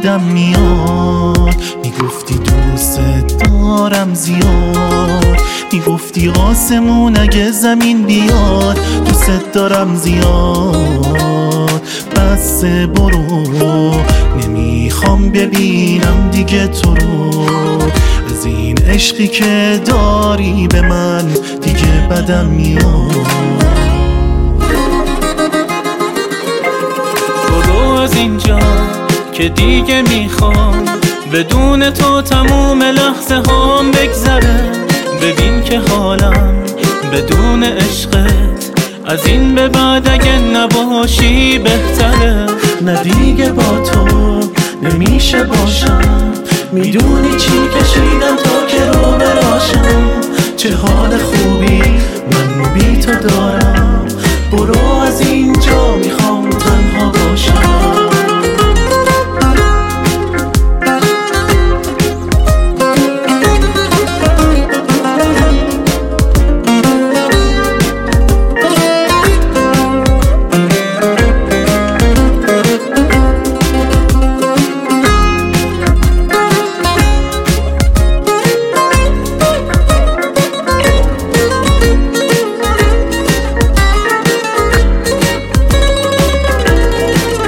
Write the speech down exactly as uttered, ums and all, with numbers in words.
بدم میاد. میگفتی دوست دارم زیاد، میگفتی آسمون اگه زمین بیاد دوست دارم زیاد. بس برو نمیخوام ببینم دیگه تو رو، از این عشقی که داری به من دیگه بدم میاد. برو از اینجا که دیگه میخوام بدون تو تموم لحظه هام بگذره. ببین که حالم بدون عشقت از این به بعد اگه نباشی بهتره. نه دیگه با تو نمیشه باشم، میدونی چی کشیدم تا که رو براشم. چه حال خوبی من بی تو دارم، برو از اینجا میخوام